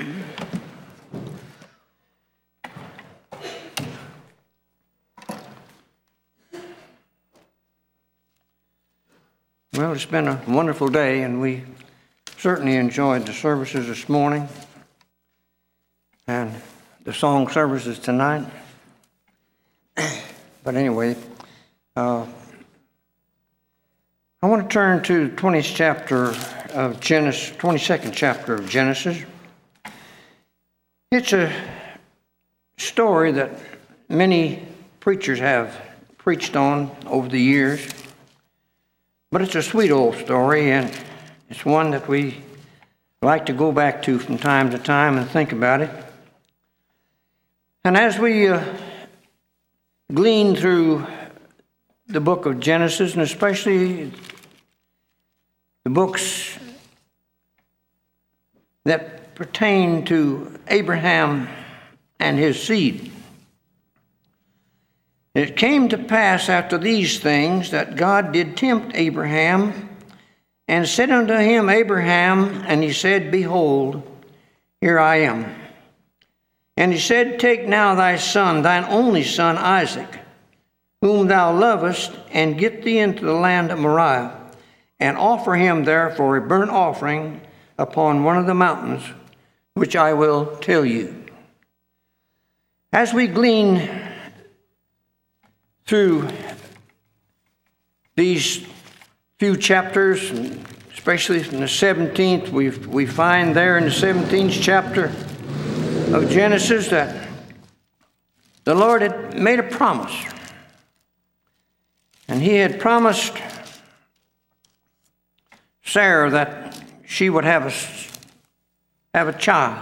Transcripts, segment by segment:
Well, it's been a wonderful day, and we certainly enjoyed the services this morning and the song services tonight. But anyway, I want to turn to the 20th chapter of Genesis, 22nd chapter of Genesis. It's a story that many preachers have preached on over the years. But it's a sweet old story, and it's one that we like to go back to from time to time and think about it. And as we glean through the book of Genesis, and especially the books that pertain to Abraham and his seed, it came to pass after these things that God did tempt Abraham, and said unto him, Abraham, and he said, Behold, here I am. And he said, Take now thy son, thine only son Isaac, whom thou lovest, and get thee into the land of Moriah, and offer him there for a burnt offering upon one of the mountains, which I will tell you. As we glean through these few chapters, especially from the 17th, we find there in the 17th chapter of Genesis that the Lord had made a promise. And he had promised Sarah that she would have a child.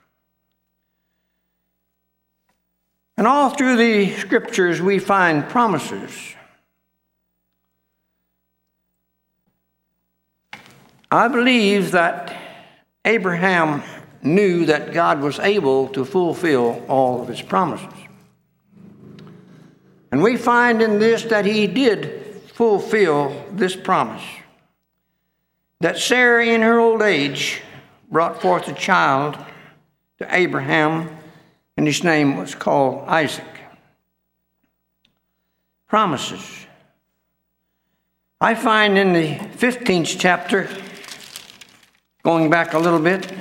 And all through the scriptures we find promises. I believe that Abraham knew that God was able to fulfill all of his promises. And we find in this that he did fulfill this promise. That Sarah in her old age brought forth a child to Abraham, and his name was called Isaac. Promises. I find in the 15th chapter, going back a little bit,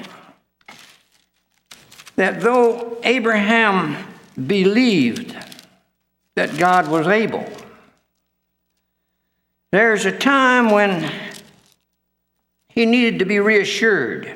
that though Abraham believed that God was able, there's a time when he needed to be reassured.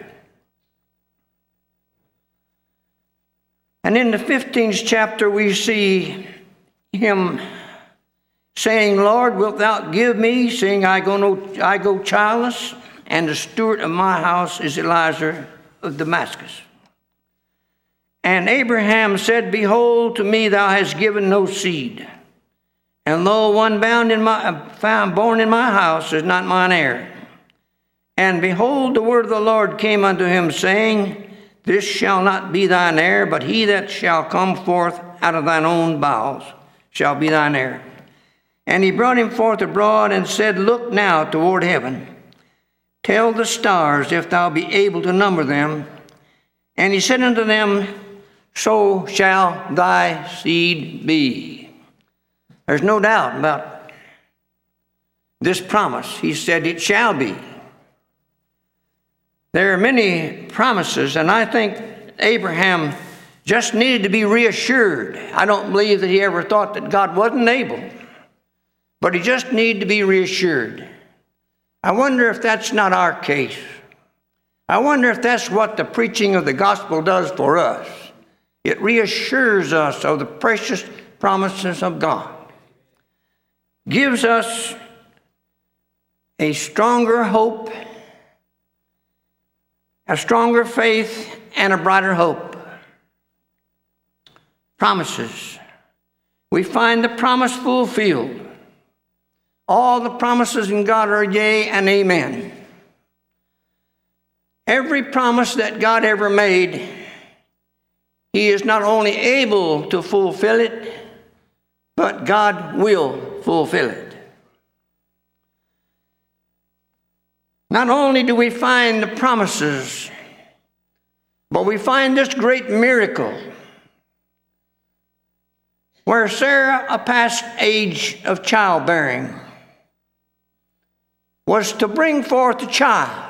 And in the 15th chapter, we see him saying, Lord, wilt thou give me, seeing I go childless, and the steward of my house is Eliezer of Damascus. And Abraham said, Behold, to me thou hast given no seed, and lo, one born in my house is not mine heir. And behold, the word of the Lord came unto him, saying, This shall not be thine heir, but he that shall come forth out of thine own bowels shall be thine heir. And he brought him forth abroad and said, Look now toward heaven. Tell the stars if thou be able to number them. And he said unto them, So shall thy seed be. There's no doubt about this promise. He said it shall be. There are many promises, and I think Abraham just needed to be reassured. I don't believe that he ever thought that God wasn't able, but he just needed to be reassured. I wonder if that's not our case. I wonder if that's what the preaching of the gospel does for us. It reassures us of the precious promises of God. Gives us a stronger hope, a stronger faith, and a brighter hope. Promises. We find the promise fulfilled. All the promises in God are yea and amen. Every promise that God ever made, he is not only able to fulfill it, but God will fulfill it. Not only do we find the promises, But we find this great miracle where Sarah, past age of childbearing, was to bring forth a child.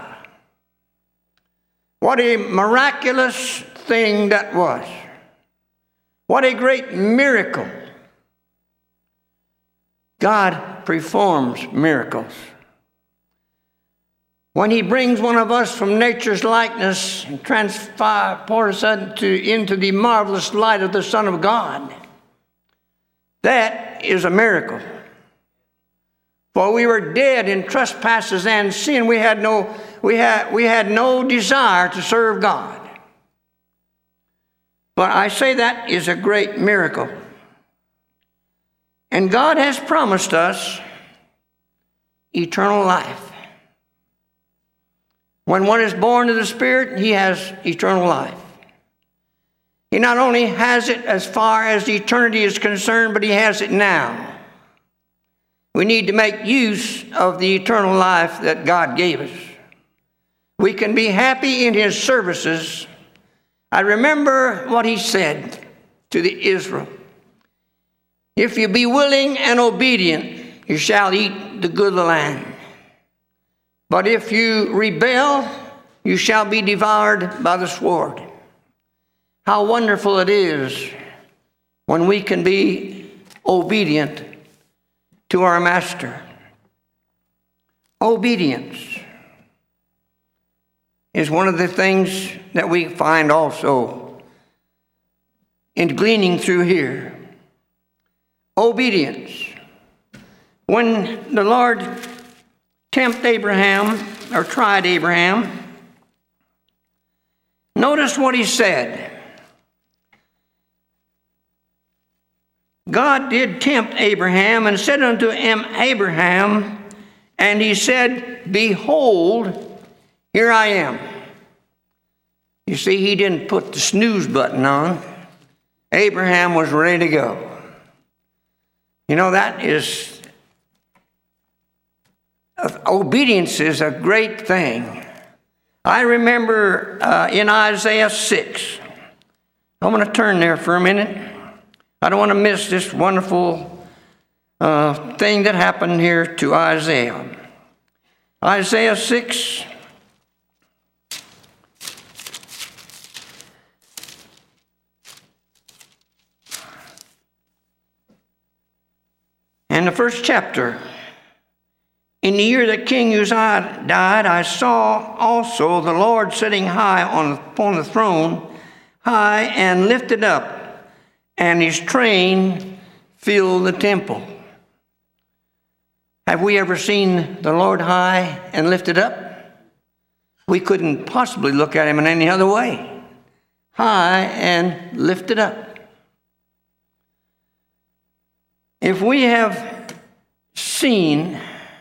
What a miraculous thing that was. What a great miracle. God performs miracles. When He brings one of us from nature's likeness and transports us into the marvelous light of the Son of God, that is a miracle. For we were dead in trespasses and sin. We had no desire to serve God. But I say that is a great miracle. And God has promised us eternal life. When one is born of the Spirit, he has eternal life. He not only has it as far as eternity is concerned, but he has it now. We need to make use of the eternal life that God gave us. We can be happy in His services. I remember what He said to the Israel. If you be willing and obedient, you shall eat the good of the land. But if you rebel, you shall be devoured by the sword. How wonderful it is when we can be obedient to our Master. Obedience is one of the things that we find also in gleaning through here. Obedience. When the Lord tempted Abraham, or tried Abraham, notice what He said. God did tempt Abraham and said unto him, Abraham, and He said, Behold, here I am. You see, He didn't put the snooze button on. Abraham was ready to go. You know, that is, obedience is a great thing. I remember in Isaiah 6. I'm going to turn there for a minute. I don't want to miss this wonderful thing that happened here to Isaiah. Isaiah 6. And the first chapter. In the year that King Uzziah died, I saw also the Lord sitting high upon the throne, high and lifted up, and His train filled the temple. Have we ever seen the Lord high and lifted up? We couldn't possibly look at Him in any other way. High and lifted up. If we have seen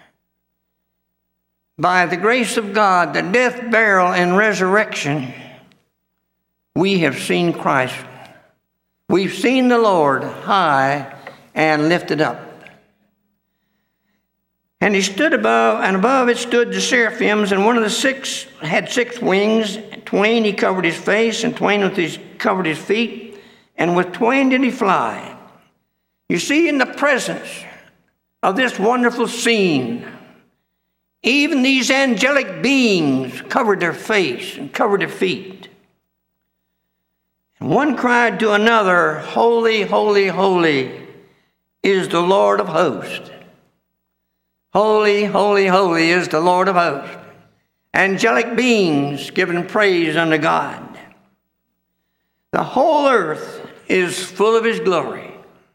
by the grace of God the death, burial, and resurrection, we have seen Christ. We've seen the Lord high and lifted up. And He stood above, and above it stood the seraphims, and one of the six had 6 wings. Twain He covered His face, and twain covered His feet, and with twain did He fly. You see, in the presence of this wonderful scene, even these angelic beings covered their face and covered their feet. And one cried to another, Holy, holy, holy is the Lord of hosts. Holy, holy, holy is the Lord of hosts. Angelic beings giving praise unto God. The whole earth is full of His glory.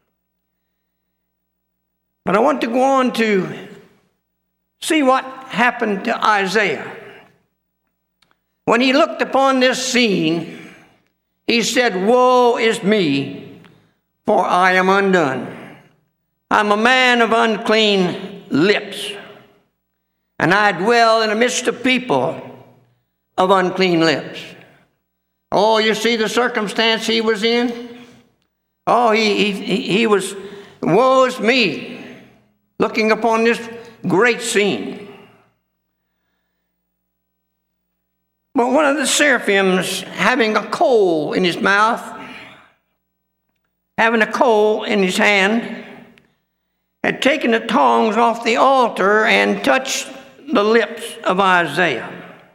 But I want to go on to see what happened to Isaiah. When he looked upon this scene, he said, Woe is me, for I am undone. I'm a man of unclean lips, and I dwell in the midst of people of unclean lips. Oh, you see the circumstance he was in? Oh, he was, woe is me, looking upon this great scene. But one of the seraphims, having a coal in his mouth, having a coal in his hand, had taken the tongs off the altar and touched the lips of Isaiah.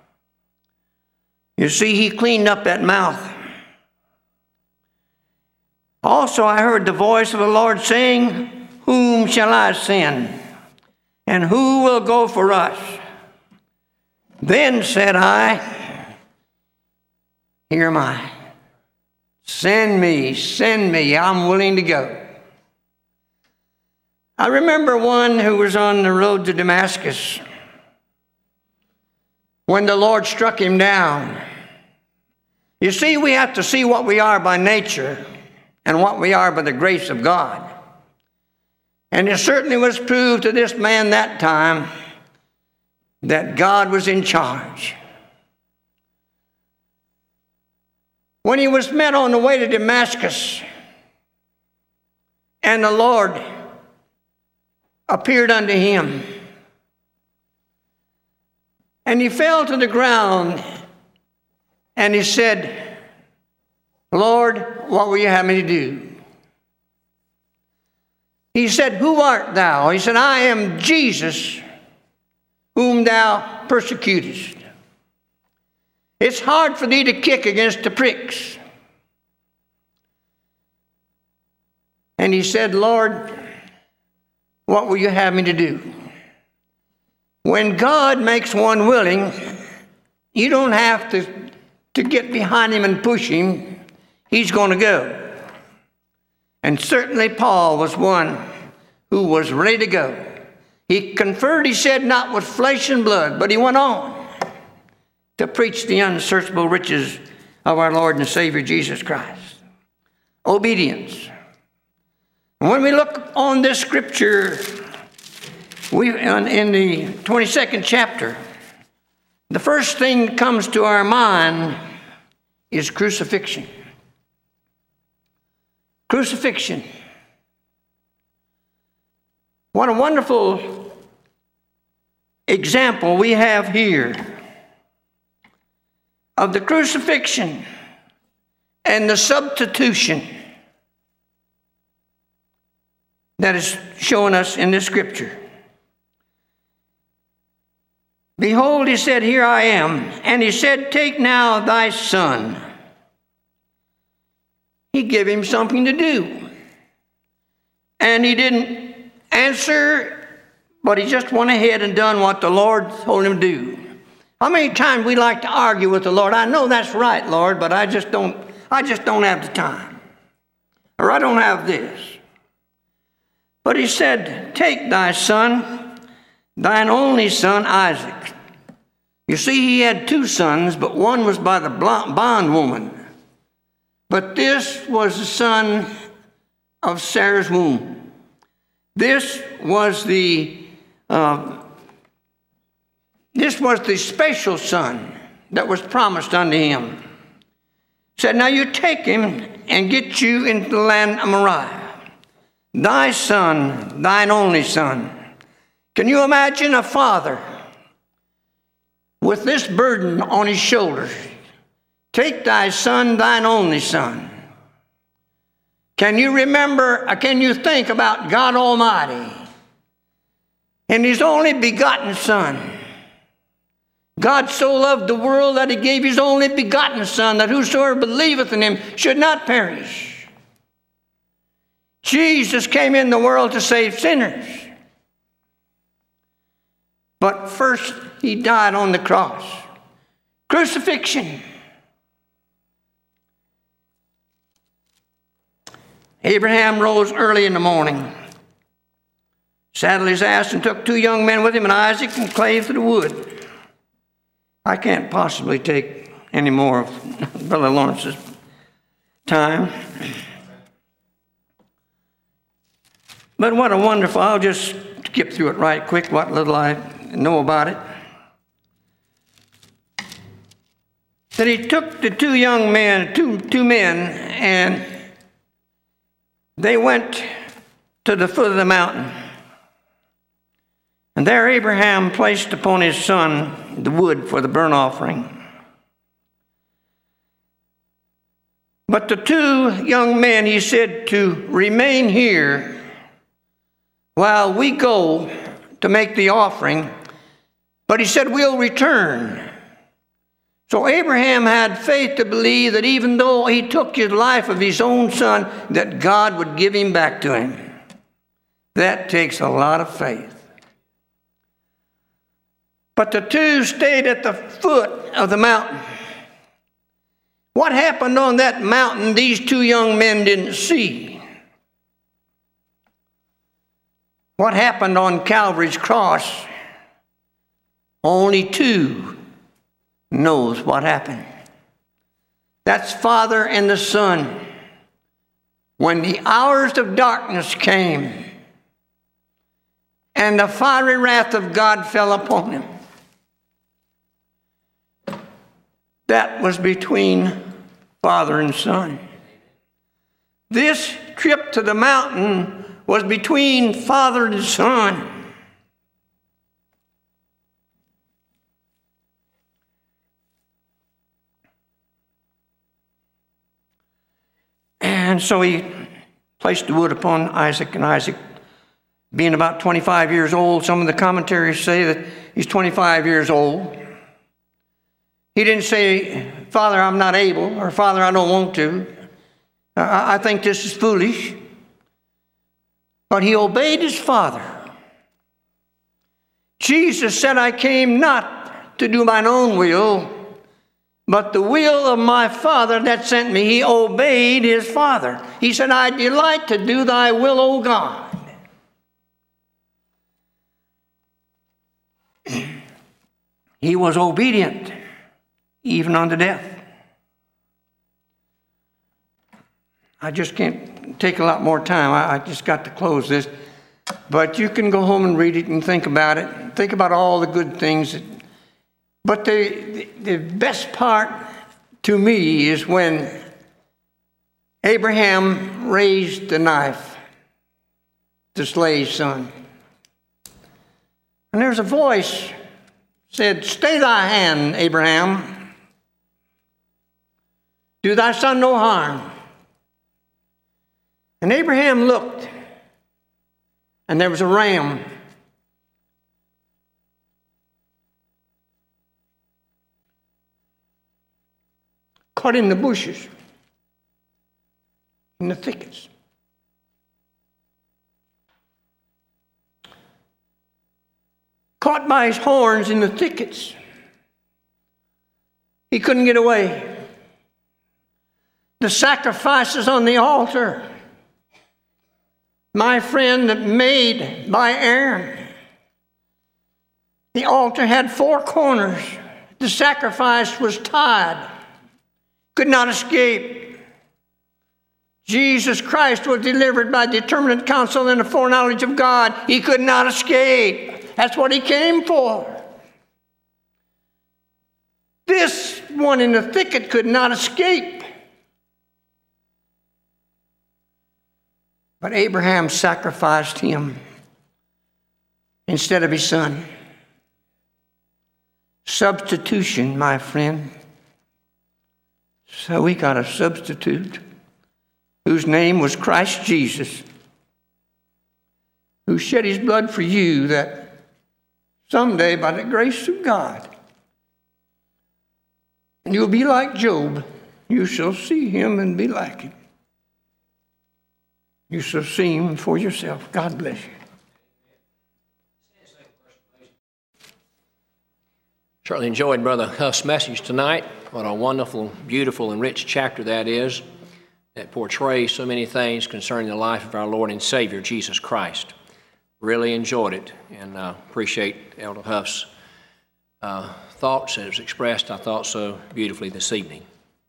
You see, he cleaned up that mouth. Also, I heard the voice of the Lord saying, "Whom shall I send? And who will go for us?" Then said I, "Here am I. Send me, I'm willing to go." I remember one who was on the road to Damascus when the Lord struck him down. You see, we have to see what we are by nature and what we are by the grace of God. And it certainly was proved to this man that time that God was in charge. When he was met on the way to Damascus, and the Lord appeared unto him, and he fell to the ground, and he said, "Lord, what will you have me to do?" He said, "Who art thou?" He said, "I am Jesus, whom thou persecutest. It's hard for thee to kick against the pricks." And he said, "Lord, what will you have me to do?" When God makes one willing, you don't have to get behind him and push him. He's going to go. And certainly Paul was one who was ready to go. He conferred, he said, not with flesh and blood, but he went on to preach the unsearchable riches of our Lord and Savior Jesus Christ. Obedience. And when we look on this scripture, in the 22nd chapter, the first thing that comes to our mind is crucifixion. Crucifixion. What a wonderful example we have here of the crucifixion and the substitution that is showing us in this scripture. "Behold," he said, "here I am." And he said, "Take now thy son." He gave him something to do. And he didn't answer, but he just went ahead and done what the Lord told him to do. How many times we like to argue with the Lord? "I know that's right, Lord, but I just don't have the time." Or "I don't have this." But he said, "Take thy son, thine only son Isaac." You see, he had two sons, but one was by the bondwoman. But this was the son of Sarah's womb. This was the special son that was promised unto him. Said, "Now you take him and get you into the land of Moriah. Thy son, thine only son." Can you imagine a father with this burden on his shoulders? Take thy son, thine only son. Can you think about God Almighty and his only begotten son? God so loved the world that he gave his only begotten son, that whosoever believeth in him should not perish. Jesus came in the world to save sinners. But first, he died on the cross. Crucifixion. Abraham rose early in the morning, saddled his ass, and took two young men with him, and Isaac, and clave to the wood. I can't possibly take any more of Brother Lawrence's time. But what a wonderful, I'll just skip through it right quick, what little I know about it. That he took the two young men, two men, and they went to the foot of the mountain. And there Abraham placed upon his son the wood for the burnt offering. But the two young men, he said, to remain here while we go to make the offering. But he said, we'll return. So Abraham had faith to believe that even though he took his life of his own son, that God would give him back to him. That takes a lot of faith. But the two stayed at the foot of the mountain. What happened on that mountain, these two young men didn't see. What happened on Calvary's cross, only two knows what happened. That's Father and the Son. When the hours of darkness came and the fiery wrath of God fell upon him, that was between Father and Son. This trip to the mountain was between Father and Son. And so he placed the wood upon Isaac, and Isaac, being about 25 years old, some of the commentaries say that he's 25 years old. He didn't say, Father, I'm not able, or Father, I don't want to. I think this is foolish. But he obeyed his father. Jesus said, I came not to do mine own will, but the will of my Father that sent me. He obeyed his Father. He said, I delight to do thy will, O God. He was obedient, even unto death. I just can't take a lot more time. I just got to close this. But you can go home and read it and think about it. Think about all the good things. But the best part to me is when Abraham raised the knife to slay his son. And there's a voice said, stay thy hand, Abraham. Do thy son no harm. And Abraham looked, and there was a ram caught in the bushes, in the thickets. Caught by his horns in the thickets. He couldn't get away. The sacrifices on the altar, my friend, that made by Aaron. The altar had 4 corners. The sacrifice was tied. Could not escape. Jesus Christ was delivered by determinate counsel and the foreknowledge of God. He could not escape. That's what he came for. This one in the thicket could not escape. But Abraham sacrificed him instead of his son. Substitution, my friend. So we got a substitute whose name was Christ Jesus, who shed his blood for you, that someday, by the grace of God, you'll be like Job. You shall see him and be like him. You shall see him for yourself. God bless you. Certainly enjoyed Brother Huff's message tonight. What a wonderful, beautiful, and rich chapter that is, that portrays so many things concerning the life of our Lord and Savior, Jesus Christ. Really enjoyed it, and appreciate Elder Huff's thoughts as expressed, I thought, so beautifully this evening.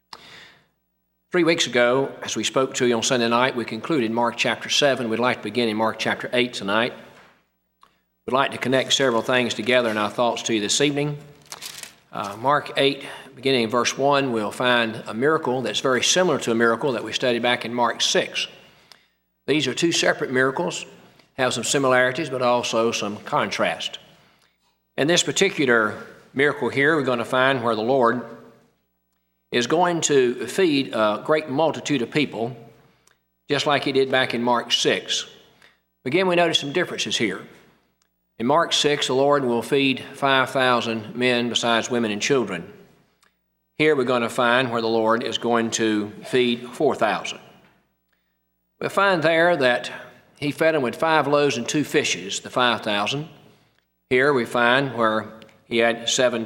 3 weeks ago, as we spoke to you on Sunday night, we concluded Mark chapter 7. We'd like to begin in Mark chapter 8 tonight. We'd like to connect several things together in our thoughts to you this evening. Mark 8, beginning in verse 1, we'll find a miracle that's very similar to a miracle that we studied back in Mark 6. These are 2 separate miracles, have some similarities, but also some contrast. In this particular miracle here, we're going to find where the Lord is going to feed a great multitude of people, just like he did back in Mark 6. Again, we notice some differences here. In Mark 6, the Lord will feed 5,000 men besides women and children. Here we're going to find where the Lord is going to feed 4,000. We'll find there that he fed them with 5 loaves and 2 fishes, the 5,000. Here we find where he had 7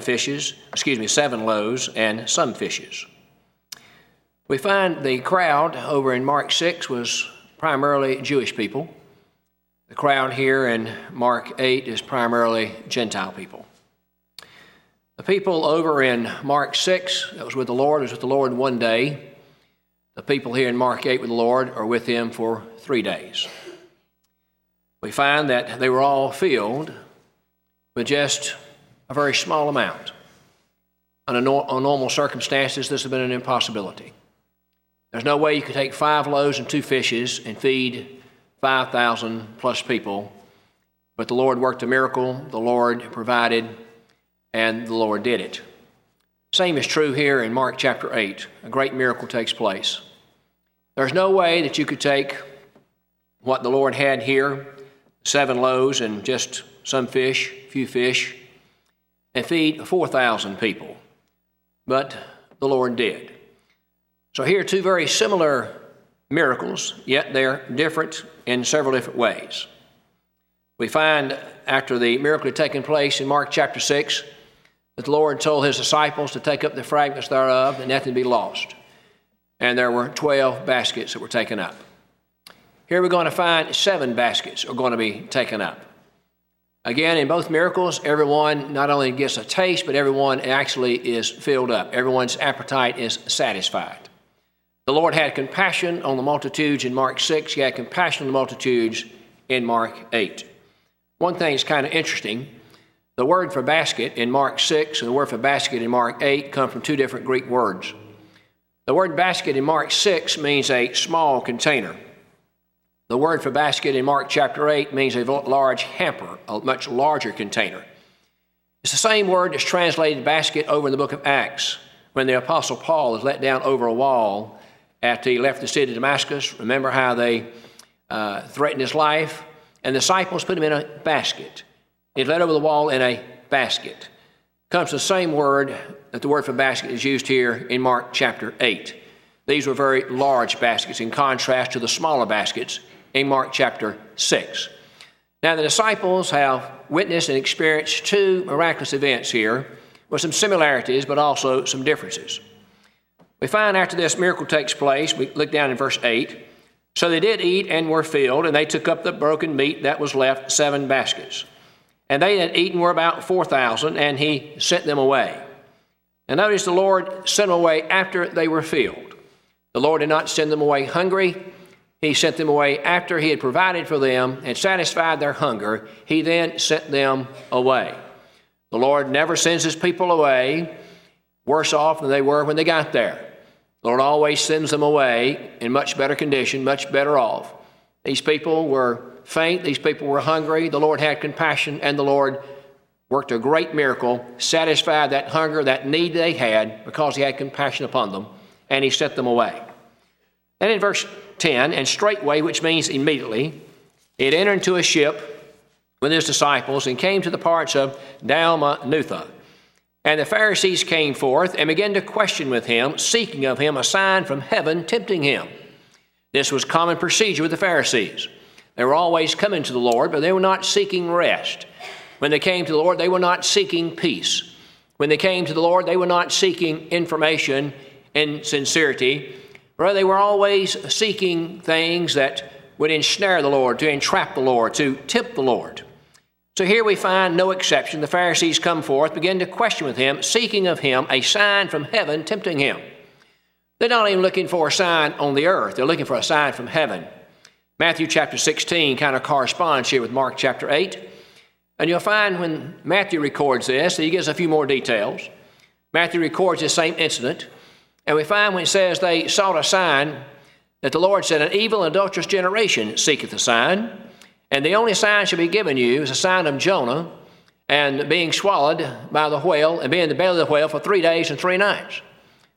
loaves and some fishes. We find the crowd over in Mark 6 was primarily Jewish people. The crowd here in Mark 8 is primarily Gentile people. The people over in Mark 6 that was with the Lord one day. The people here in Mark 8 with the Lord are with him for 3 days. We find that they were all filled with just a very small amount. Under normal circumstances, this would have been an impossibility. There's no way you could take 5 loaves and 2 fishes and feed 5,000 plus people. But the Lord worked a miracle, the Lord provided, and the Lord did it. Same is true here in Mark chapter 8. A great miracle takes place. There's no way that you could take what the Lord had here, 7 loaves and just some fish, a few fish, and feed 4,000 people. But the Lord did. So here are 2 very similar miracles, yet they're different in several different ways. We find after the miracle had taken place in Mark chapter 6 that the Lord told his disciples to take up the fragments thereof and nothing be lost. And there were 12 baskets that were taken up. Here we're going to find 7 baskets are going to be taken up. Again, in both miracles, everyone not only gets a taste, but everyone actually is filled up. Everyone's appetite is satisfied. The Lord had compassion on the multitudes in Mark 6. He had compassion on the multitudes in Mark 8. One thing is kind of interesting. The word for basket in Mark 6 and the word for basket in Mark 8 come from 2 different Greek words. The word basket in Mark 6 means a small container. The word for basket in Mark chapter 8 means a large hamper, a much larger container. It's the same word that's translated basket over in the book of Acts when the Apostle Paul is let down over a wall after he left the city of Damascus. Remember how they threatened his life? And the disciples put him in a basket. He's let over the wall in a basket. Comes the same word that the word for basket is used here in Mark chapter 8. These were very large baskets in contrast to the smaller baskets in Mark chapter 6. Now the disciples have witnessed and experienced 2 miraculous events here with some similarities but also some differences. We find after this miracle takes place, we look down in verse 8, so they did eat and were filled, and they took up the broken meat that was left, 7 baskets. And they that eaten were about 4,000, and he sent them away. And notice the Lord sent them away after they were filled. The Lord did not send them away hungry. He sent them away after he had provided for them and satisfied their hunger. He then sent them away. The Lord never sends his people away worse off than they were when they got there. The Lord always sends them away in much better condition, much better off. These people were faint. These people were hungry. The Lord had compassion, and the Lord worked a great miracle, satisfied that hunger, that need they had because he had compassion upon them, and he sent them away. Then in verse 10, and straightway, which means immediately, he had entered into a ship with his disciples and came to the parts of Dalmanutha. And the Pharisees came forth and began to question with him, seeking of him a sign from heaven, tempting him. This was common procedure with the Pharisees. They were always coming to the Lord, but they were not seeking rest. When they came to the Lord, they were not seeking peace. When they came to the Lord, they were not seeking information in sincerity. Rather, they were always seeking things that would ensnare the Lord, to entrap the Lord, to tempt the Lord. So here we find no exception. The Pharisees come forth, begin to question with him, seeking of him a sign from heaven, tempting him. They're not even looking for a sign on the earth. They're looking for a sign from heaven. Matthew chapter 16 kind of corresponds here with Mark chapter 8. And you'll find when Matthew records this, he gives a few more details. Matthew records this same incident. And we find when it says they sought a sign, that the Lord said, an evil and adulterous generation seeketh a sign, and the only sign shall be given you is a sign of Jonah, and being swallowed by the whale, and being in the belly of the whale for 3 days and 3 nights.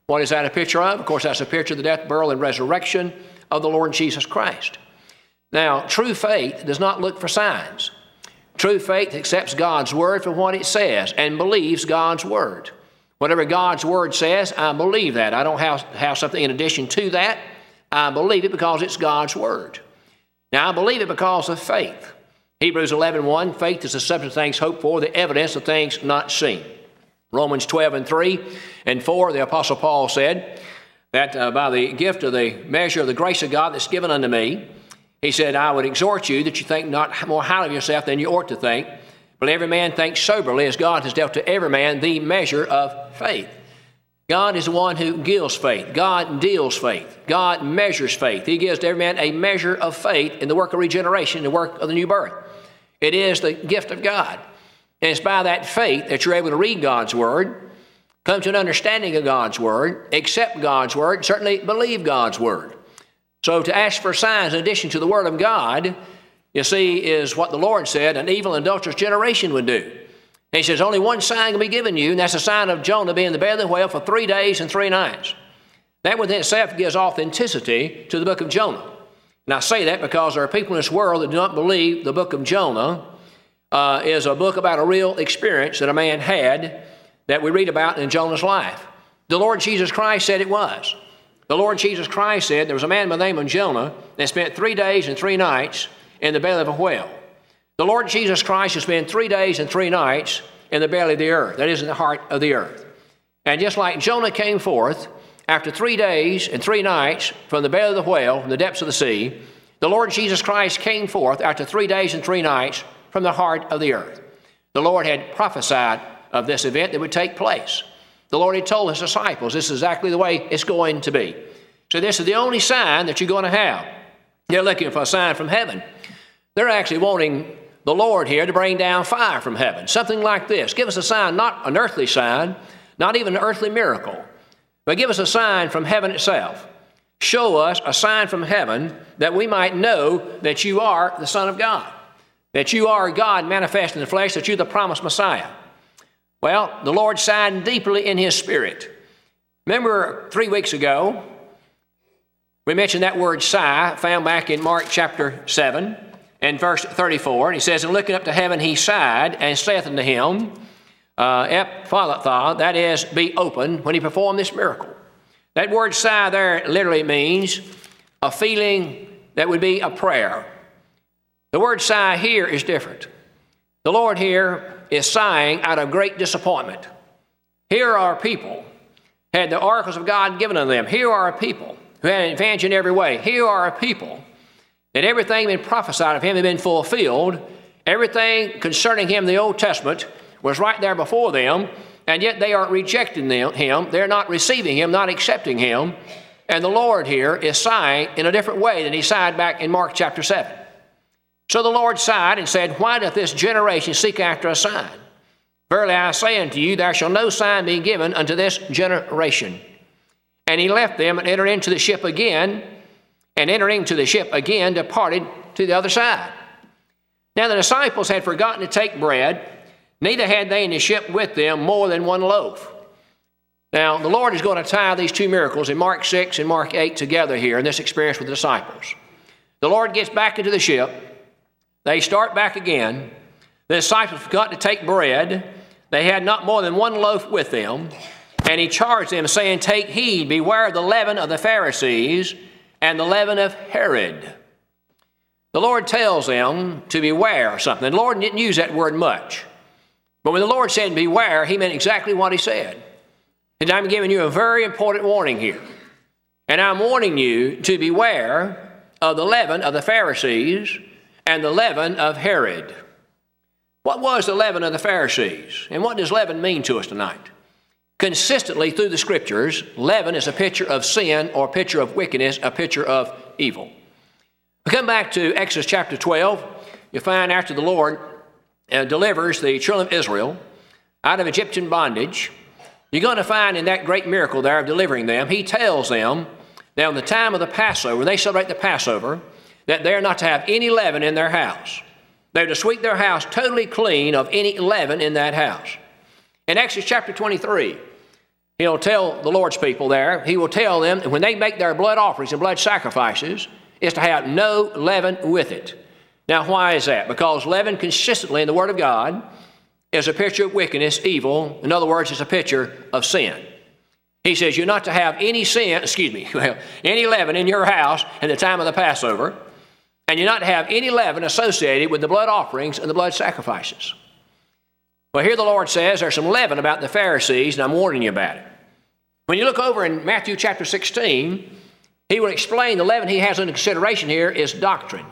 What is that a picture of? Of course, that's a picture of the death, burial, and resurrection of the Lord Jesus Christ. Now, true faith does not look for signs. True faith accepts God's word for what it says and believes God's word. Whatever God's word says, I believe that. I don't have something in addition to that. I believe it because it's God's word. Now, I believe it because of faith. Hebrews 11:1, faith is the substance of things hoped for, the evidence of things not seen. Romans 12:3 and 4, the Apostle Paul said that by the gift of the measure of the grace of God that's given unto me, he said, I would exhort you that you think not more highly of yourself than you ought to think, but every man think soberly as God has dealt to every man the measure of faith. God is the one who gives faith. God deals faith. God measures faith. He gives to every man a measure of faith in the work of regeneration, the work of the new birth. It is the gift of God. And it's by that faith that you're able to read God's word, come to an understanding of God's word, accept God's word, certainly believe God's word. So to ask for signs in addition to the word of God, you see, is what the Lord said an evil and adulterous generation would do. And he says, only one sign will be given you, and that's the sign of Jonah being in the belly of the whale for 3 days and 3 nights. That within itself gives authenticity to the book of Jonah. And I say that because there are people in this world that do not believe the book of Jonah is a book about a real experience that a man had that we read about in Jonah's life. The Lord Jesus Christ said it was. The Lord Jesus Christ said there was a man by the name of Jonah that spent 3 days and 3 nights in the belly of a whale. The Lord Jesus Christ has spent 3 days and 3 nights in the belly of the earth. That is, in the heart of the earth. And just like Jonah came forth after 3 days and 3 nights from the belly of the whale, from the depths of the sea, the Lord Jesus Christ came forth after 3 days and 3 nights from the heart of the earth. The Lord had prophesied of this event that would take place. The Lord had told his disciples this is exactly the way it's going to be. So this is the only sign that you're going to have. They're looking for a sign from heaven. They're actually wanting the Lord here to bring down fire from heaven, something like this. Give us a sign, not an earthly sign, not even an earthly miracle, but give us a sign from heaven itself. Show us a sign from heaven that we might know that you are the Son of God, that you are God manifest in the flesh, that you're the promised Messiah. Well, the Lord sighed deeply in his spirit. Remember 3 weeks ago, we mentioned that word sigh, found back in Mark chapter 7 and verse 34. And he says, and looking up to heaven, he sighed and saith unto him, Ephphatha, that is, be open, when he performed this miracle. That word sigh there literally means a feeling that would be a prayer. The word sigh here is different. The Lord here is sighing out of great disappointment. Here are people who had the oracles of God given unto them. Here are people who had an advantage in every way. Here are a people that everything been prophesied of him had been fulfilled. Everything concerning him in the Old Testament was right there before them, and yet they are rejecting him. They're not receiving him, not accepting him. And the Lord here is sighing in a different way than he sighed back in Mark chapter 7. So the Lord sighed and said, why doth this generation seek after a sign? Verily I say unto you, there shall no sign be given unto this generation. And he left them and entered into the ship again, and entering into the ship again, departed to the other side. Now the disciples had forgotten to take bread, neither had they in the ship with them more than 1 loaf. Now the Lord is going to tie these 2 miracles in Mark 6 and Mark 8 together here in this experience with the disciples. The Lord gets back into the ship. They start back again. The disciples forgot to take bread. They had not more than 1 loaf with them. And he charged them, saying, take heed, beware of the leaven of the Pharisees and the leaven of Herod. The Lord tells them to beware of something. The Lord didn't use that word much. But when the Lord said beware, he meant exactly what he said. And I'm giving you a very important warning here. And I'm warning you to beware of the leaven of the Pharisees and the leaven of Herod. What was the leaven of the Pharisees? And what does leaven mean to us tonight? Consistently through the Scriptures, leaven is a picture of sin or a picture of wickedness, a picture of evil. We come back to Exodus chapter 12. You find after the Lord delivers the children of Israel out of Egyptian bondage, you're going to find in that great miracle there of delivering them, he tells them that on the time of the Passover, they celebrate the Passover, that they're not to have any leaven in their house. They're to sweep their house totally clean of any leaven in that house. In Exodus chapter 23, He'll tell the Lord's people there, he will tell them that when they make their blood offerings and blood sacrifices, is to have no leaven with it. Now, why is that? Because leaven consistently in the Word of God is a picture of wickedness, evil. In other words, it's a picture of sin. He says you're not to have any any leaven in your house at the time of the Passover, and you're not to have any leaven associated with the blood offerings and the blood sacrifices. Well, here the Lord says there's some leaven about the Pharisees, and I'm warning you about it. When you look over in Matthew chapter 16, he will explain the leaven he has under consideration here is doctrine.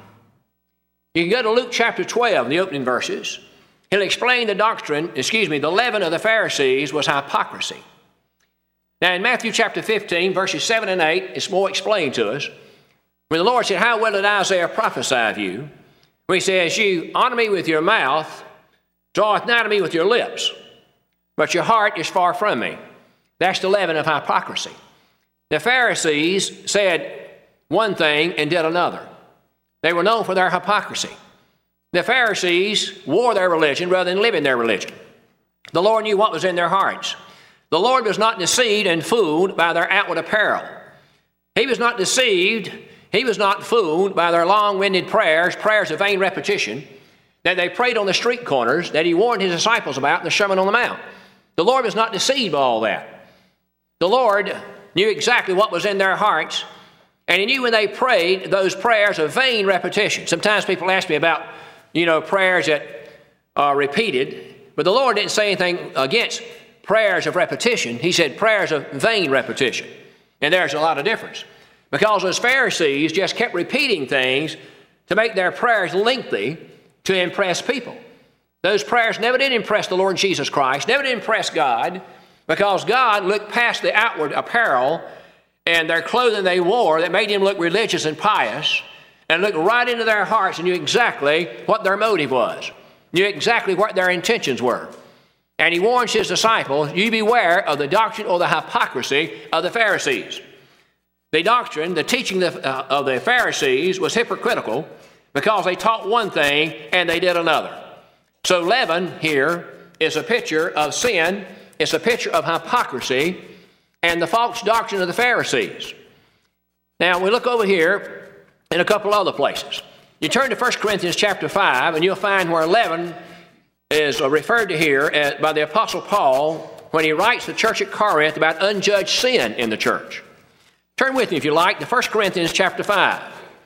You can go to Luke chapter 12 in the opening verses. He'll explain the the leaven of the Pharisees was hypocrisy. Now in Matthew chapter 15, verses 7 and 8, it's more explained to us. When the Lord said, how well did Isaiah prophesy of you? Where he says, you honor me with your mouth, draweth nigh to me with your lips, but your heart is far from me. That's the leaven of hypocrisy. The Pharisees said one thing and did another. They were known for their hypocrisy. The Pharisees wore their religion rather than living their religion. The Lord knew what was in their hearts. The Lord was not deceived and fooled by their outward apparel. He was not deceived, he was not fooled by their long-winded prayers of vain repetition that they prayed on the street corners that he warned his disciples about in the Sermon on the Mount. The Lord was not deceived by all that. The Lord knew exactly what was in their hearts, and he knew when they prayed those prayers of vain repetition. Sometimes people ask me about, prayers that are repeated, but the Lord didn't say anything against prayers of repetition. He said prayers of vain repetition. And there's a lot of difference. Because those Pharisees just kept repeating things to make their prayers lengthy to impress people. Those prayers never did impress the Lord Jesus Christ, never did impress God, because God looked past the outward apparel and their clothing they wore that made him look religious and pious, and looked right into their hearts and knew exactly what their motive was, knew exactly what their intentions were. And he warns his disciples, you beware of the doctrine or the hypocrisy of the Pharisees. The doctrine, the teaching of the Pharisees was hypocritical because they taught one thing and they did another. So leaven here is a picture of sin, it's a picture of hypocrisy and the false doctrine of the Pharisees. Now we look over here in a couple other places. You turn to 1 Corinthians chapter 5 and you'll find where leaven is referred to here by the Apostle Paul when he writes to the church at Corinth about unjudged sin in the church. Turn with me, if you like, to 1 Corinthians chapter 5.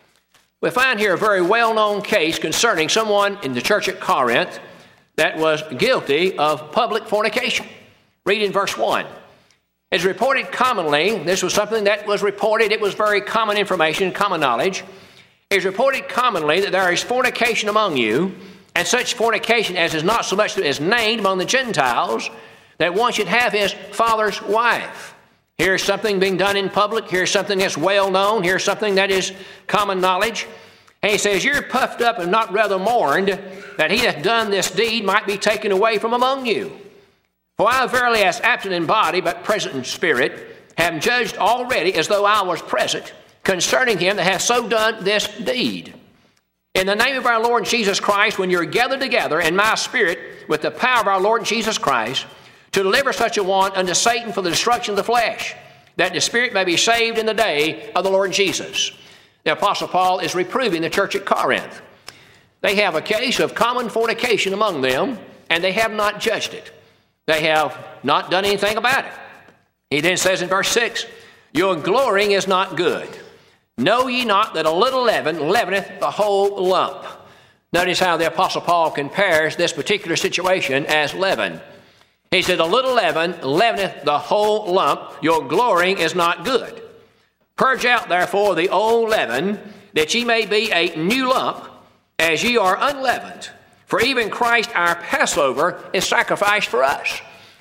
We find here a very well-known case concerning someone in the church at Corinth that was guilty of public fornication. Read in verse 1. It's reported commonly, this was something that was reported, it was very common information, common knowledge. It's reported commonly that there is fornication among you, and such fornication as is not so much as named among the Gentiles, that one should have his father's wife. Here's something being done in public. Here's something that's well known. Here's something that is common knowledge. And he says, you're puffed up and not rather mourned, that he that done this deed might be taken away from among you. For I verily, as absent in body, but present in spirit, have judged already as though I was present, concerning him that hath so done this deed. In the name of our Lord Jesus Christ, when you're gathered together in my spirit with the power of our Lord Jesus Christ, to deliver such a one unto Satan for the destruction of the flesh, that the spirit may be saved in the day of the Lord Jesus. The Apostle Paul is reproving the church at Corinth. They have a case of common fornication among them, and they have not judged it. They have not done anything about it. He then says in verse 6, your glorying is not good. Know ye not that a little leaven leaveneth the whole lump? Notice how the Apostle Paul compares this particular situation as leaven. He said, a little leaven leaveneth the whole lump. Your glorying is not good. Purge out therefore the old leaven, that ye may be a new lump, as ye are unleavened. For even Christ our Passover is sacrificed for us.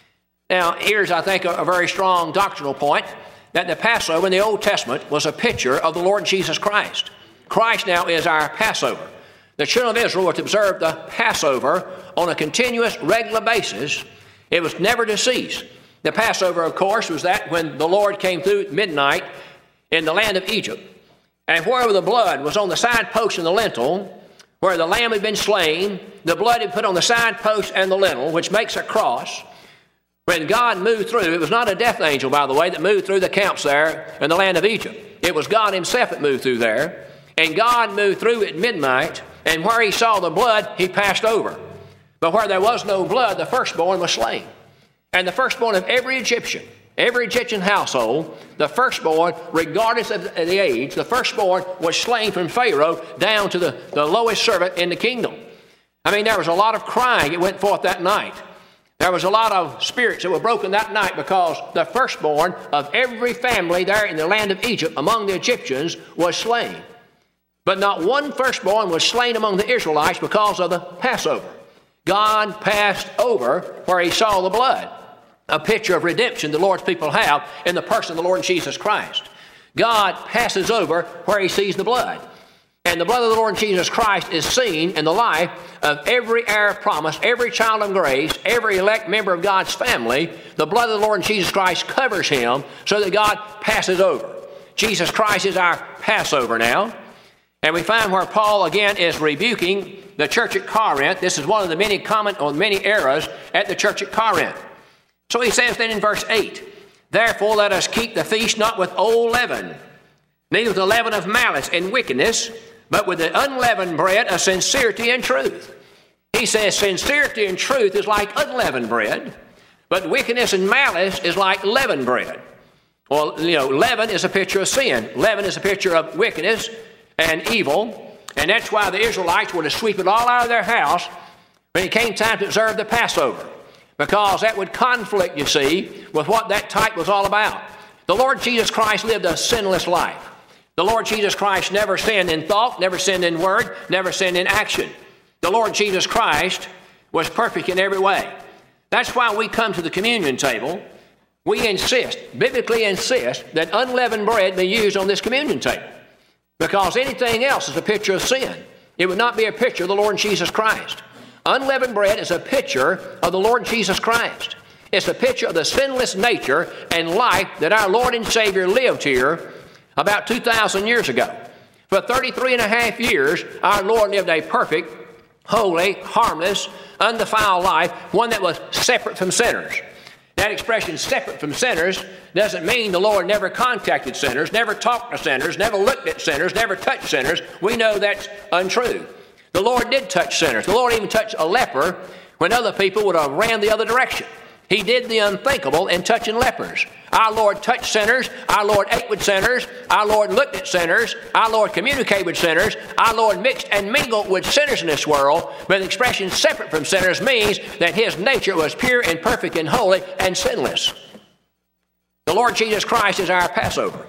Now, here's, I think, a very strong doctrinal point, that the Passover in the Old Testament was a picture of the Lord Jesus Christ. Christ now is our Passover. The children of Israel were to observe the Passover on a continuous, regular basis. It was never to cease. The Passover, of course, was that when the Lord came through at midnight in the land of Egypt. And wherever the blood was on the side post and the lintel, where the lamb had been slain, the blood had put on the side post and the lintel, which makes a cross. When God moved through, it was not a death angel, by the way, that moved through the camps there in the land of Egypt. It was God himself that moved through there. And God moved through at midnight, and where he saw the blood, he passed over. But where there was no blood, the firstborn was slain. And the firstborn of every Egyptian household, the firstborn, regardless of the age, the firstborn was slain from Pharaoh down to the lowest servant in the kingdom. I mean, there was a lot of crying that went forth that night. There was a lot of spirits that were broken that night because the firstborn of every family there in the land of Egypt among the Egyptians was slain. But not one firstborn was slain among the Israelites because of the Passover. God passed over where he saw the blood, a picture of redemption the Lord's people have in the person of the Lord Jesus Christ. God passes over where he sees the blood. And the blood of the Lord Jesus Christ is seen in the life of every heir of promise, every child of grace, every elect member of God's family. The blood of the Lord Jesus Christ covers him so that God passes over. Jesus Christ is our Passover now. And we find where Paul again is rebuking the church at Corinth. This is one of the many many errors at the church at Corinth. So he says then in verse 8, "Therefore let us keep the feast not with old leaven, neither with the leaven of malice and wickedness, but with the unleavened bread of sincerity and truth." He says sincerity and truth is like unleavened bread, but wickedness and malice is like leavened bread. Well, leaven is a picture of sin. Leaven is a picture of wickedness and evil, and that's why the Israelites were to sweep it all out of their house when it came time to observe the Passover, because that would conflict, you see, with what that type was all about. The Lord Jesus Christ lived a sinless life. The Lord Jesus Christ never sinned in thought, never sinned in word, never sinned in action. The Lord Jesus Christ was perfect in every way. That's why we come to the communion table. We biblically insist, that unleavened bread be used on this communion table, because anything else is a picture of sin. It would not be a picture of the Lord Jesus Christ. Unleavened bread is a picture of the Lord Jesus Christ. It's a picture of the sinless nature and life that our Lord and Savior lived here about 2,000 years ago. For 33 and a half years, our Lord lived a perfect, holy, harmless, undefiled life, one that was separate from sinners. That expression, separate from sinners, doesn't mean the Lord never contacted sinners, never talked to sinners, never looked at sinners, never touched sinners. We know that's untrue. The Lord did touch sinners. The Lord even touched a leper when other people would have ran the other direction. He did the unthinkable in touching lepers. Our Lord touched sinners. Our Lord ate with sinners. Our Lord looked at sinners. Our Lord communicated with sinners. Our Lord mixed and mingled with sinners in this world. But the expression separate from sinners means that his nature was pure and perfect and holy and sinless. The Lord Jesus Christ is our Passover.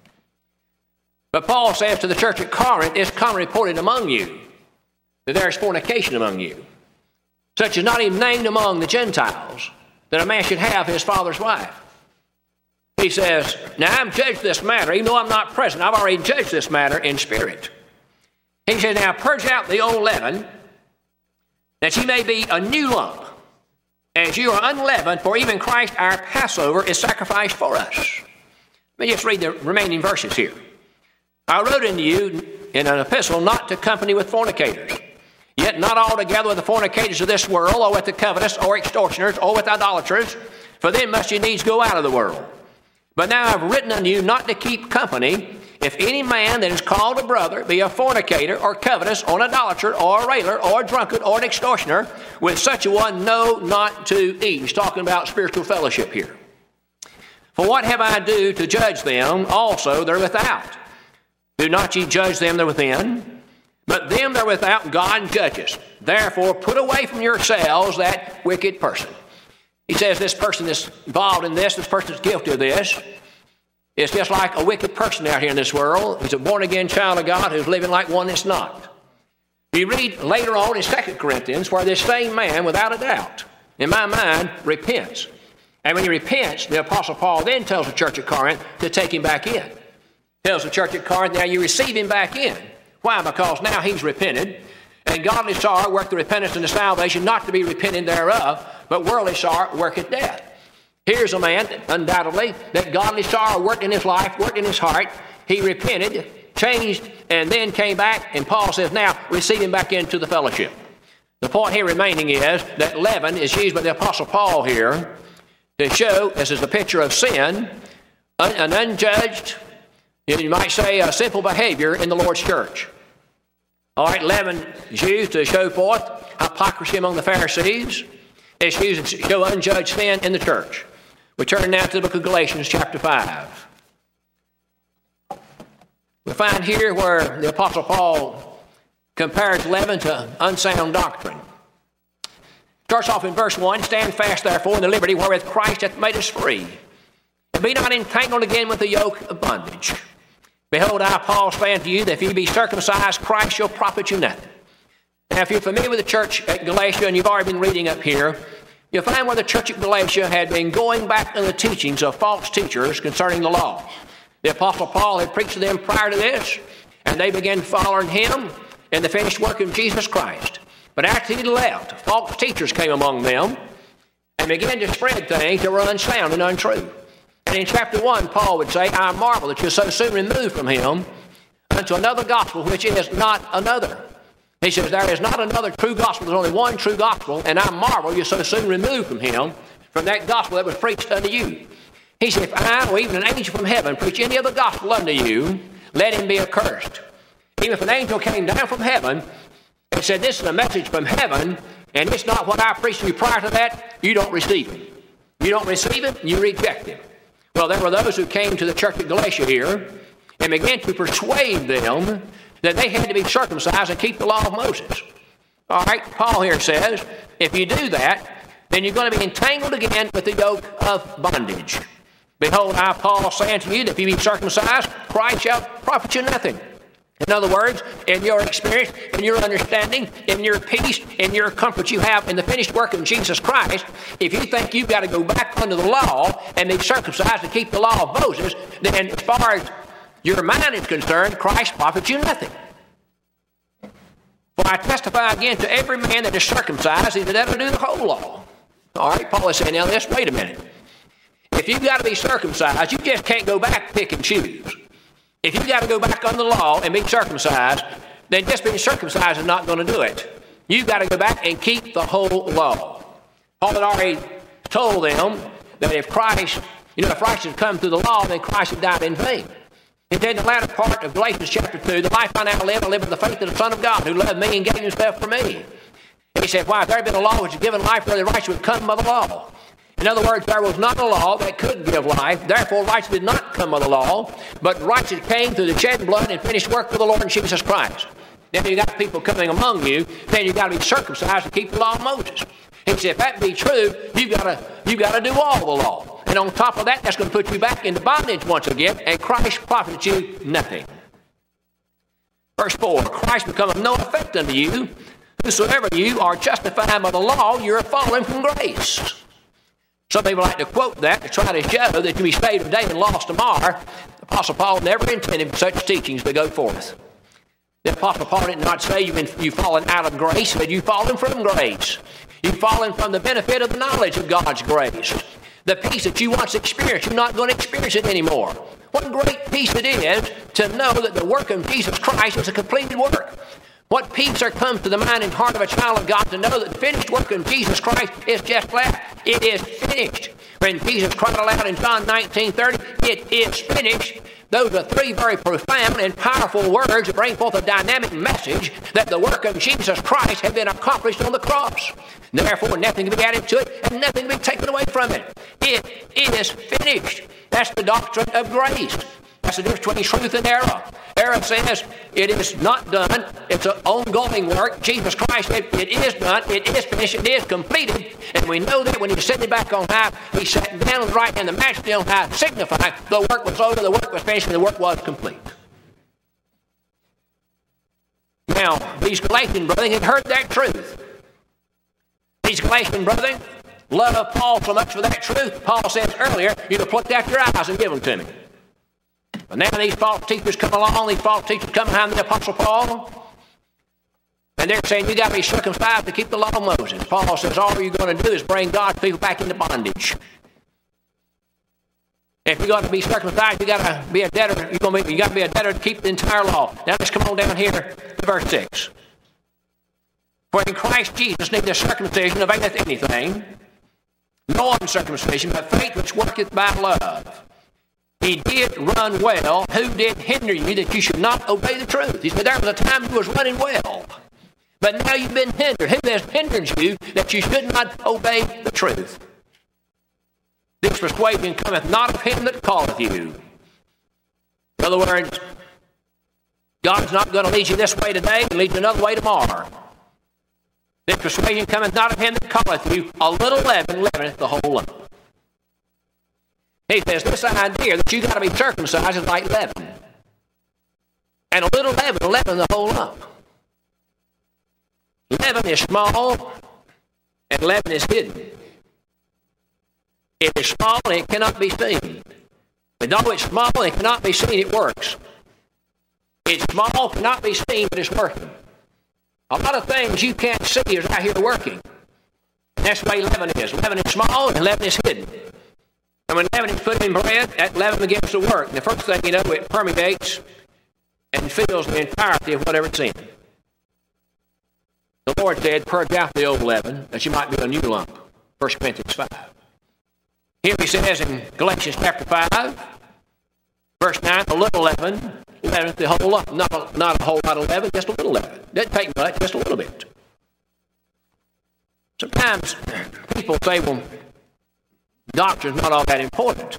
But Paul says to the church at Corinth, "It's common reported among you that there is fornication among you, such as not even named among the Gentiles, that a man should have his father's wife." He says, now I'm judged this matter, even though I'm not present. I've already judged this matter in spirit. He says, now purge out the old leaven, that ye may be a new lump, as you are unleavened, for even Christ our Passover is sacrificed for us. Let me just read the remaining verses here. "I wrote unto you in an epistle not to company with fornicators, yet not altogether with the fornicators of this world, or with the covetous, or extortioners, or with idolaters, for then must you needs go out of the world. But now I've written unto you not to keep company, if any man that is called a brother be a fornicator, or covetous, or an idolater, or a railer, or a drunkard, or an extortioner, with such a one know not to eat." He's talking about spiritual fellowship here. "For what have I do to judge them also that are without? Do not ye judge them that are within? But them that are without God judges. Therefore put away from yourselves that wicked person." He says this person is involved in this person is guilty of this. It's just like a wicked person out here in this world. He's a born-again child of God who's living like one that's not. You read later on in 2 Corinthians where this same man, without a doubt, in my mind, repents. And when he repents, the Apostle Paul then tells the church at Corinth to take him back in. Tells the church at Corinth, now you receive him back in. Why? Because now he's repented. And godly sorrow worketh the repentance and the salvation, not to be repenting thereof, but worldly sorrow worketh death. Here's a man, undoubtedly, that godly sorrow worked in his life, worked in his heart. He repented, changed, and then came back. And Paul says, now receive him back into the fellowship. The point here remaining is that leaven is used by the Apostle Paul here to show this is a picture of sin, an unjudged, you might say a simple behavior in the Lord's church. All right, leaven is used to show forth hypocrisy among the Pharisees. It's used to show unjudged sin in the church. We turn now to the book of Galatians chapter 5. We find here where the Apostle Paul compares leaven to unsound doctrine. Starts off in verse 1, stand fast therefore in the liberty wherewith Christ hath made us free, and be not entangled again with the yoke of bondage. Behold, I, Paul, say unto you, that if ye be circumcised, Christ shall profit you nothing. Now, if you're familiar with the church at Galatia, and you've already been reading up here, you'll find where the church at Galatia had been going back to the teachings of false teachers concerning the law. The Apostle Paul had preached to them prior to this, and they began following him in the finished work of Jesus Christ. But after he left, false teachers came among them and began to spread things that were unsound and untrue. And in chapter 1, Paul would say, I marvel that you're so soon removed from him unto another gospel, which is not another. He says, there is not another true gospel. There's only one true gospel, and I marvel you're so soon removed from him, from that gospel that was preached unto you. He said, if I, or even an angel from heaven, preach any other gospel unto you, let him be accursed. Even if an angel came down from heaven and said, this is a message from heaven, and it's not what I preached to you prior to that, you don't receive it. You don't receive it, you reject it. Well, there were those who came to the church of Galatia here and began to persuade them that they had to be circumcised and keep the law of Moses. All right, Paul here says, if you do that, then you're going to be entangled again with the yoke of bondage. Behold, I, Paul, say unto you, that if you be circumcised, Christ shall profit you nothing. In other words, in your experience, in your understanding, in your peace, in your comfort you have in the finished work of Jesus Christ, if you think you've got to go back under the law and be circumcised to keep the law of Moses, then as far as your mind is concerned, Christ profits you nothing. For I testify again to every man that is circumcised, he did ever do the whole law. All right, Paul is saying, now let's wait a minute. If you've got to be circumcised, you just can't go back, pick and choose. If you've got to go back under the law and be circumcised, then just being circumcised is not going to do it. You've got to go back and keep the whole law. Paul had already told them that if Christ, if Christ had come through the law, then Christ had died in vain. He said in the latter part of Galatians chapter 2, the life I now live, I live in the faith of the Son of God, who loved me and gave himself for me. And he said, why, if there had been a law which had given life, the righteous would come by the law. In other words, there was not a law that could give life. Therefore, righteousness did not come by the law, but righteousness came through the shed blood and finished work of the Lord Jesus Christ. Then you got people coming among you, then you got to be circumcised to keep the law of Moses. He said, if that be true, you've got to do all the law. And on top of that, that's going to put you back into bondage once again, and Christ profits you nothing. Verse 4, Christ become of no effect unto you. Whosoever you are justified by the law, you are fallen from grace. Some people like to quote that to try to show that you be saved today and lost tomorrow. The Apostle Paul never intended for such teachings to go forth. The Apostle Paul did not say you've fallen out of grace, but you've fallen from grace. You've fallen from the benefit of the knowledge of God's grace. The peace that you once experienced, you're not going to experience it anymore. What great peace it is to know that the work of Jesus Christ is a completed work. What peace there comes to the mind and heart of a child of God to know that the finished work of Jesus Christ is just that. It is finished. When Jesus cried aloud in John 19:30, it is finished. Those are three very profound and powerful words that bring forth a dynamic message that the work of Jesus Christ had been accomplished on the cross. Therefore, nothing can be added to it and nothing can be taken away from it. It is finished. That's the doctrine of grace. That's the difference between truth and error. Error says it is not done. It's an ongoing work. Jesus Christ said it is done. It is finished. It is completed. And we know that when he sat back on high, he sat down right in the majesty on high, signifying the work was over, the work was finished, and the work was complete. Now, these Galatian brethren had heard that truth. These Galatian brethren loved Paul so much for that truth. Paul says earlier, you'd have plucked out your eyes and given them to me. But now these false teachers come along, these false teachers come behind the Apostle Paul, and they're saying you got to be circumcised to keep the law of Moses. Paul says all you're going to do is bring God's people back into bondage. If you're going to be circumcised, you got to be a debtor. You got to be a debtor to keep the entire law. Now let's come on down here to verse 6. For in Christ Jesus neither circumcision availeth anything, no uncircumcision, but faith which worketh by love. He did run well. Who did hinder you that you should not obey the truth? He said, there was a time you was running well, but now you've been hindered. Who has hindered you that you should not obey the truth? This persuasion cometh not of him that calleth you. In other words, God's not going to lead you this way today and lead you another way tomorrow. This persuasion cometh not of him that calleth you. A little leaven leaveneth the whole lump. He says this idea that you got to be circumcised is like leaven. And a little leaven will leaven the whole lump. Leaven is small and leaven is hidden. It is small and it cannot be seen. But though it's small and it cannot be seen, it works. It's small, cannot be seen, but it's working. A lot of things you can't see is out here working. And that's the way leaven is. Leaven is small and leaven is hidden. And when leaven is put in bread, that leaven begins to work. And the first thing you know, it permeates and fills the entirety of whatever it's in. The Lord said, purge out the old leaven, that you might be a new lump. 1 Corinthians 5. Here he says in Galatians chapter 5, verse 9, a little leaven leaveneth the whole lump. Not a whole lot of leaven, just a little leaven. Doesn't take much, just a little bit. Sometimes people say, well, doctrine's not all that important.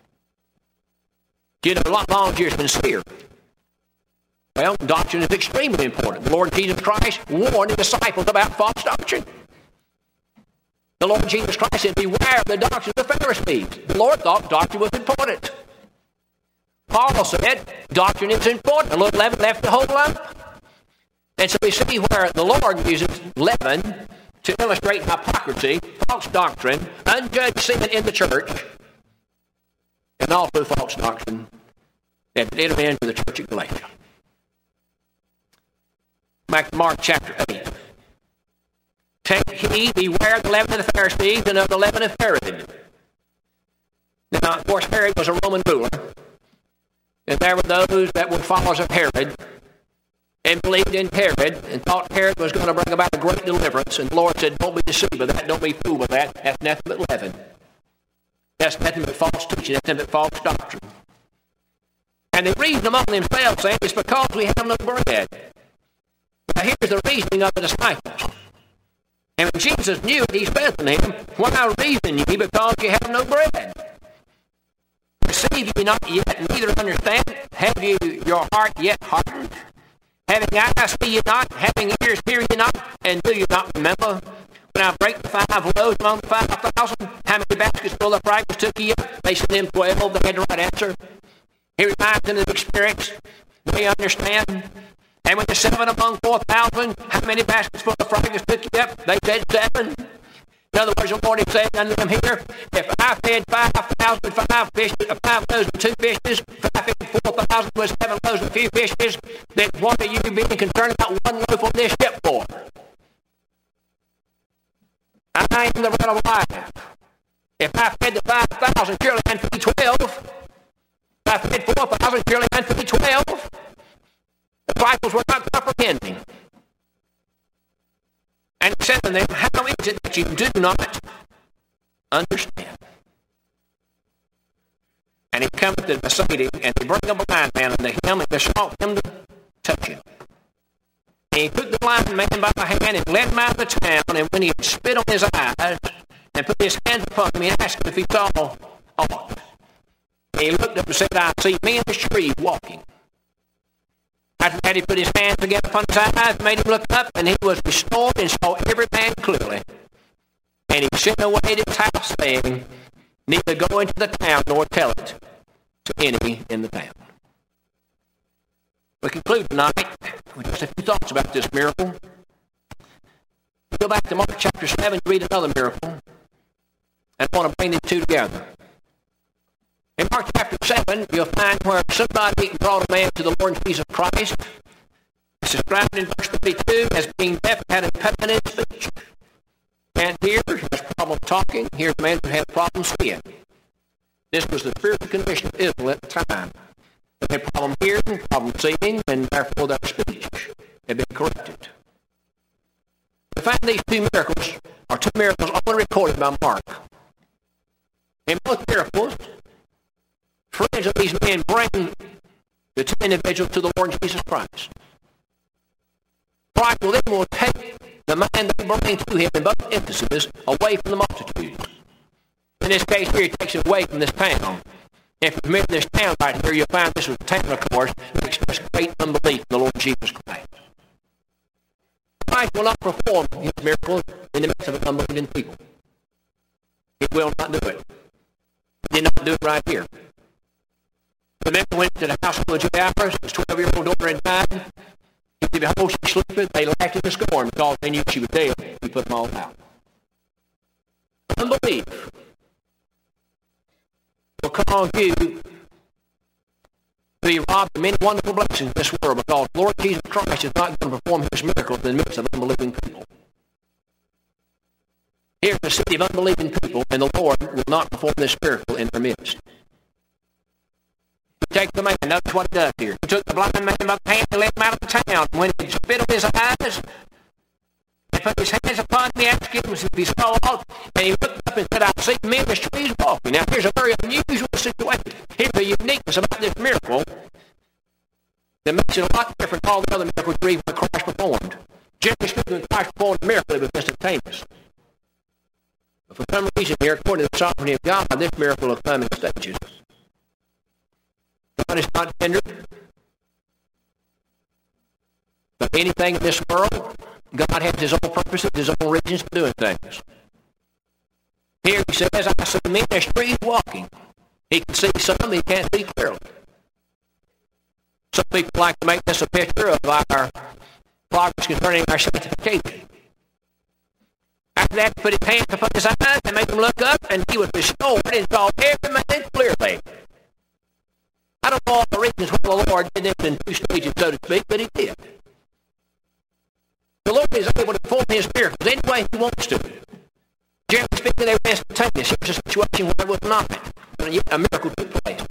You know, a lot longer has been sincere. Well, doctrine is extremely important. The Lord Jesus Christ warned the disciples about false doctrine. The Lord Jesus Christ said, beware of the doctrine of the Pharisees. The Lord thought doctrine was important. Paul said, doctrine is important. A little leaven left the whole lump. And so we see where the Lord uses leaven to illustrate hypocrisy, false doctrine, unjudged sin in the church, and also false doctrine that entered into the church at Galatia. Back to Mark chapter 8. Take heed, beware of the leaven of the Pharisees and of the leaven of Herod. Now, of course, Herod was a Roman ruler. And there were those that were followers of Herod and believed in Herod and thought Herod was going to bring about a great deliverance. And the Lord said, don't be deceived by that. Don't be fooled by that. That's nothing but leaven. That's nothing but false teaching. That's nothing but false doctrine. And they reasoned among themselves, saying, it's because we have no bread. Now here's the reasoning of the disciples. And when Jesus knew it, he said to them, why reason ye because you have no bread? Perceive ye not yet, neither understand? Have you your heart yet hardened? Having eyes see ye not, having ears hear ye not, and do you not remember? When I break the 5 loaves among the 5,000, how many baskets full of fragments took ye up? They sent him 12, they had the right answer. He reminds them of the experience. They understand. And when the 7 among 4,000, how many baskets full of fragments took ye up? They said 7. In other words, the Lord is saying unto them here, if I fed 5,000 5 fishes, 5 loaves and 2 fishes, if I fed 4,000 with 7 loaves and a few fishes, then what are you being concerned about 1 loaf on this ship for? I am the bread of life. If I fed the 5,000, surely I can feed 12. If I fed 4,000, surely I can feed 12. The disciples were not comprehending. And he said to them, how is it that you do not understand? And he cometh to Bethsaida, and they bring a blind man unto him, and besought him to touch him. And he took the blind man by the hand, and led him out of the town, and when he had spit on his eyes, and put his hands upon him, he asked him if he saw aught. And he looked up and said, I see men in the street walking. After that, he put his hands together upon his eyes, made him look up, and he was restored and saw every man clearly. And he sent away to his house, saying, neither go into the town nor tell it to any in the town. We conclude tonight with just a few thoughts about this miracle. Go back to Mark chapter 7 to read another miracle. And I want to bring these two together. In Mark chapter 7, you'll find where somebody brought a man to the Lord Jesus Christ. It's described in verse 32 as being deaf and had impediment in speech. And here, he has a problem talking. Here's a man who had a problem seeing. This was the spiritual condition of Israel at the time. They had a problem hearing, a problem seeing, and therefore their speech had been corrected. We find these two miracles, or 2 miracles, only recorded by Mark. In both miracles, friends of these men bring the two individuals to the Lord Jesus Christ. Christ will then take the man they bring to him in both instances away from the multitude. In this case here, he takes it away from this town. If you remember this town right here, you'll find this was a town, of course, that expressed great unbelief in the Lord Jesus Christ. Christ will not perform his miracles in the midst of an unbelieving people. He will not do it. He did not do it right here. The men went to the house of Jairus, his 12-year-old daughter had died. He said, behold, she's sleeping. They laughed at the scorn because they knew she was dead. He put them all out. Unbelief will cause you to be robbed of many wonderful blessings in this world because the Lord Jesus Christ is not going to perform his miracles in the midst of unbelieving people. Here's a city of unbelieving people, and the Lord will not perform this miracle in their midst. He takes the man, notice what he does here. He took the blind man by the hand and led him out of the town. When he spit on his eyes and put his hands upon me, asked him if he saw, and he looked up and said, I see men in the streets walking. Now here's a very unusual situation. Here's the uniqueness about this miracle that makes it a lot different from all the other miracles that Christ performed. Generally speaking, when Christ performed a miracle, it was instantaneous. But for some reason here, according to the sovereignty of God, this miracle will come in stages. God is not hindered by anything in this world. God has his own purposes, his own reasons for doing things. Here he says, I see men in the street walking. He can see some, he can't see clearly. Some people like to make this a picture of our progress concerning our sanctification. After that, he put his hands upon his eyes and made him look up, and he was restored and saw every man clearly. I don't know all the reasons why the Lord did this in two stages, so to speak, but he did. The Lord is able to perform his miracles any way he wants to. Generally speaking, they were instantaneous. Here's a situation where it was not. A miracle took place.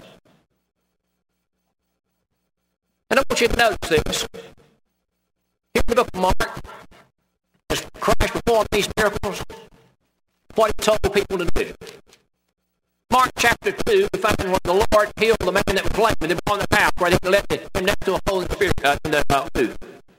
And I want you to notice this. Here in the book of Mark, as Christ performed these miracles, what he told people to do. Mark chapter 2, we find where the Lord healed the man that was lame and they were on the house where they left him next to a Holy Spirit in the food.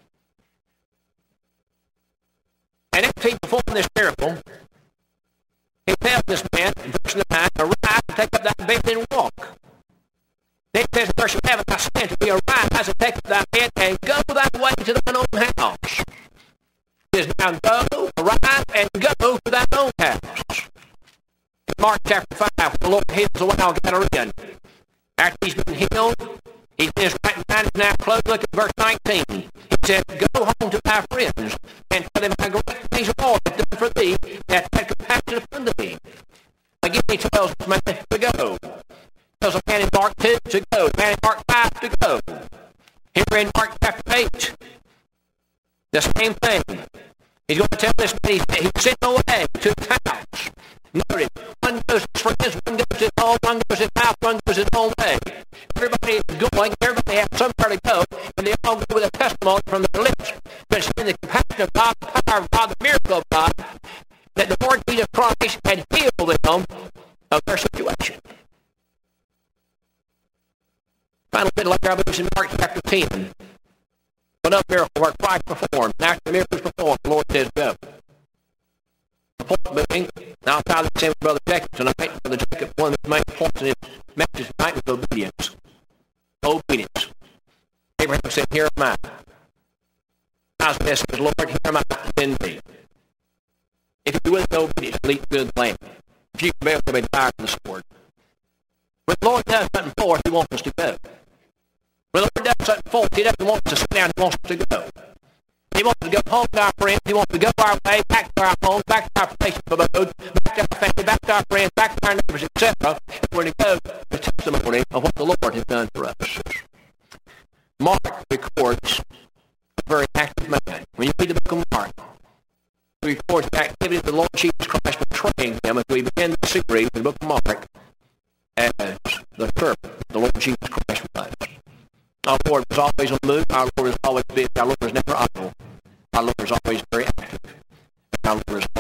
And after he performed this miracle, he tells this man, in verse 9, arise and take up thy bed and walk. Then he says in verse 11, I say unto thee, arise and take up thy bed and go thy way to thine own house. He says, now go, arise, and go to thine own house. Mark chapter 5, the Lord heals the wild Gadarene. After he's been healed, he's in his right mind, is now clothed. Look at verse 19. He said, go home to thy friends and tell them how great things the Lord hath done for thee, hath had compassion upon thee. Again, he tells the man to go. He tells the man in Mark 2 to go, the man in Mark 5 to go. Here in Mark chapter 8, the same thing. He's going to tell this man he's sent away to his house. Notice, one goes to his friends, one goes to his home, one goes to his house, one goes his own way. Everybody is going, everybody has somewhere to go, and they all go with a testimony from their lips. But it's in the compassion of God, the power of God, the miracle of God, that the Lord Jesus Christ had healed them of their situation. Final bit like our beliefs in Mark chapter 10. Another miracle where Christ performed. And after the miracle was performed, the Lord says, go. The point being, now I'll tie this in with Brother Jacob tonight. Brother Jacob, one of the main points in his message tonight was obedience. Obedience. Abraham said, here am I. Isaiah says, Lord, here am I, send me. If you will obedience, lead to the land. If you rebel, you'll be tired of the sword. When the Lord does something for us, he wants us to go. When the Lord does something for us, he doesn't want us to sit down, he wants us to go. He wants to go home to our friends. He wants to go our way, back to our home, back to our place of abode, back to our family, back to our friends, back to our neighbors, etc. We're going to go the testimony of what the Lord has done for us. Mark records a very active man. When you read the book of Mark, he records the activity of the Lord Jesus Christ betraying him as we begin the series in the book of Mark as the servant the Lord Jesus Christ was. Our Lord was always on the move. Our Lord is always busy. Our Lord is never idle. Our Lord is always very active. Our Lord is